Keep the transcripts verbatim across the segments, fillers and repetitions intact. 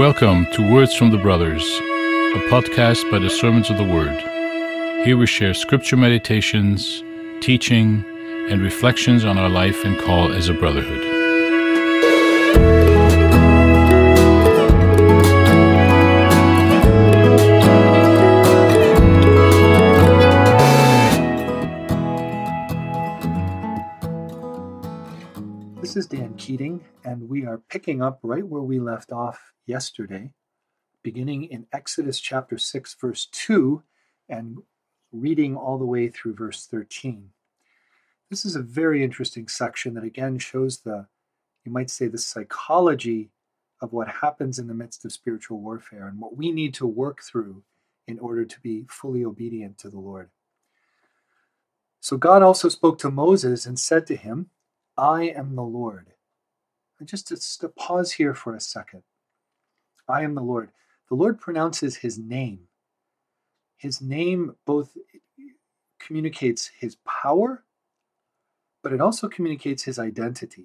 Welcome to Words from the Brothers, a podcast by the Servants of the Word. Here we share scripture meditations, teaching, and reflections on our life and call as a brotherhood. This is Dan Keating, and we are picking up right where we left off yesterday, beginning in Exodus chapter six, verse two, and reading all the way through verse thirteen. This is a very interesting section that again shows the, you might say, the psychology of what happens in the midst of spiritual warfare and what we need to work through in order to be fully obedient to the Lord. So God also spoke to Moses and said to him, I am the Lord. And just to, just to pause here for a second. I am the Lord. The Lord pronounces his name. His name both communicates his power, but it also communicates his identity.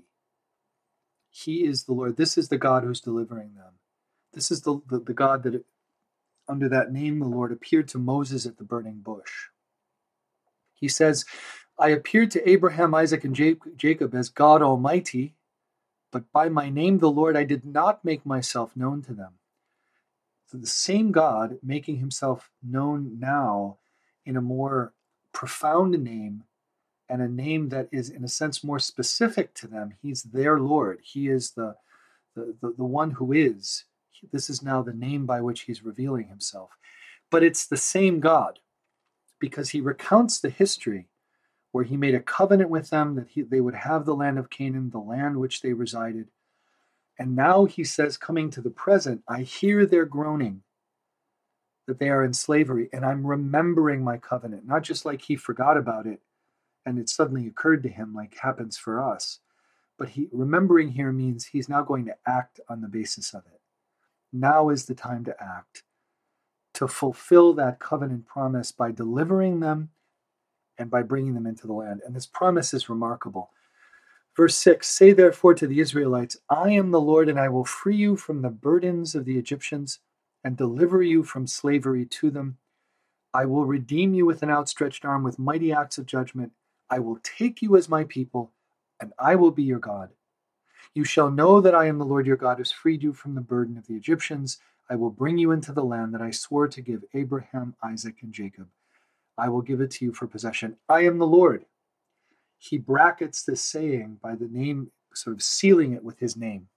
He is the Lord. This is the God who's delivering them. This is the, the, the God that, under that name, the Lord appeared to Moses at the burning bush. He says, I appeared to Abraham, Isaac, and Jacob as God Almighty, but by my name, the Lord, I did not make myself known to them. So the same God making himself known now in a more profound name, and a name that is, in a sense, more specific to them. He's their Lord. He is the, the, the, the one who is. This is now the name by which he's revealing himself. But it's the same God, because he recounts the history where he made a covenant with them that he, they would have the land of Canaan, the land which they resided. And now he says, coming to the present, I hear their groaning, that they are in slavery, and I'm remembering my covenant. Not just like he forgot about it, and it suddenly occurred to him like happens for us. But he remembering here means he's now going to act on the basis of it. Now is the time to act, to fulfill that covenant promise by delivering them and by bringing them into the land. And this promise is remarkable. Verse six, say therefore to the Israelites, I am the Lord, and I will free you from the burdens of the Egyptians and deliver you from slavery to them. I will redeem you with an outstretched arm, with mighty acts of judgment. I will take you as my people, and I will be your God. You shall know that I am the Lord your God, who has freed you from the burden of the Egyptians. I will bring you into the land that I swore to give Abraham, Isaac, and Jacob. I will give it to you for possession. I am the Lord. He brackets this saying by the name, sort of sealing it with his name.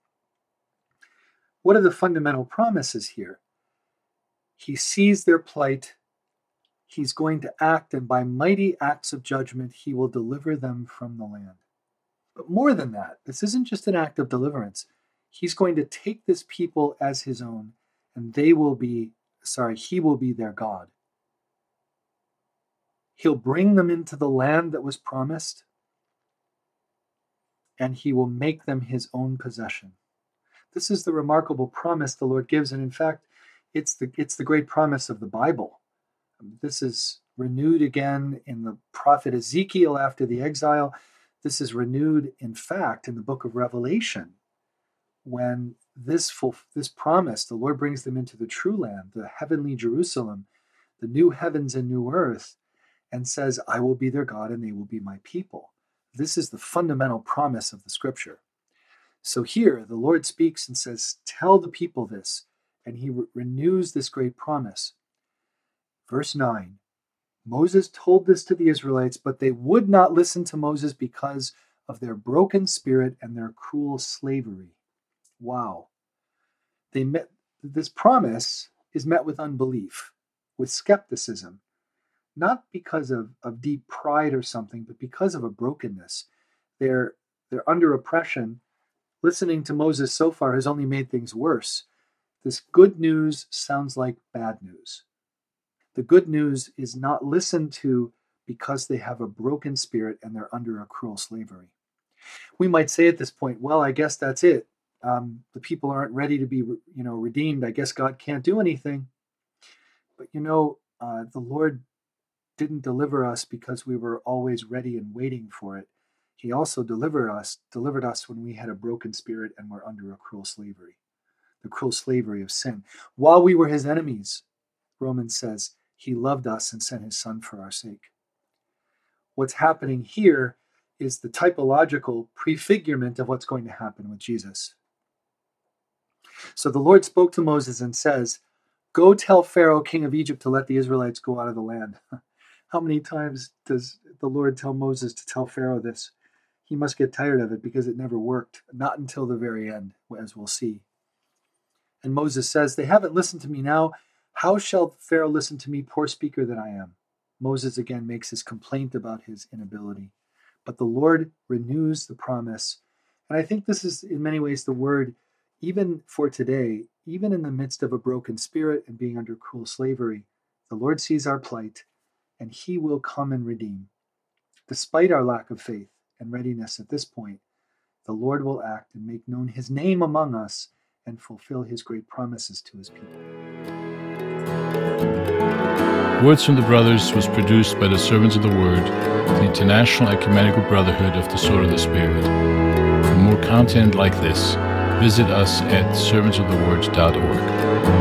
What are the fundamental promises here? He sees their plight. He's going to act, and by mighty acts of judgment, he will deliver them from the land. But more than that, this isn't just an act of deliverance. He's going to take this people as his own, and they will be, sorry, he will be their God. He'll bring them into the land that was promised, and he will make them his own possession. This is the remarkable promise the Lord gives, and in fact, it's the, it's the great promise of the Bible. This is renewed again in the prophet Ezekiel after the exile. This is renewed, in fact, in the book of Revelation, when this, full, this promise, the Lord brings them into the true land, the heavenly Jerusalem, the new heavens and new earth, and says, I will be their God and they will be my people. This is the fundamental promise of the scripture. So here, the Lord speaks and says, tell the people this, and he re- renews this great promise. Verse nine, Moses told this to the Israelites, but they would not listen to Moses because of their broken spirit and their cruel slavery. Wow. They met, this promise is met with unbelief, with skepticism. Not because of, of deep pride or something, but because of a brokenness. They're, they're under oppression. Listening to Moses so far has only made things worse. This good news sounds like bad news. The good news is not listened to because they have a broken spirit and they're under a cruel slavery. We might say at this point, well, I guess that's it. Um, the people aren't ready to be, you know, redeemed. I guess God can't do anything. But you know, uh, the Lord didn't deliver us because we were always ready and waiting for it. He also delivered us, delivered us when we had a broken spirit and were under a cruel slavery. the cruel slavery of sin. While we were his enemies, Romans says, he loved us and sent his son for our sake. What's happening here is the typological prefigurement of what's going to happen with Jesus. So the Lord spoke to Moses and says, go tell Pharaoh, king of Egypt, to let the Israelites go out of the land. How many times does the Lord tell Moses to tell Pharaoh this? He must get tired of it because it never worked, not until the very end, as we'll see. And Moses says, they haven't listened to me now. How shall Pharaoh listen to me, poor speaker that I am? Moses again makes his complaint about his inability. But the Lord renews the promise. And I think this is in many ways the word, even for today, even in the midst of a broken spirit and being under cruel slavery, the Lord sees our plight and he will come and redeem. Despite our lack of faith and readiness at this point, the Lord will act and make known his name among us and fulfill his great promises to his people. Words from the Brothers was produced by the Servants of the Word, the International Ecumenical Brotherhood of the Sword of the Spirit. For more content like this, visit us at servants of the word dot org.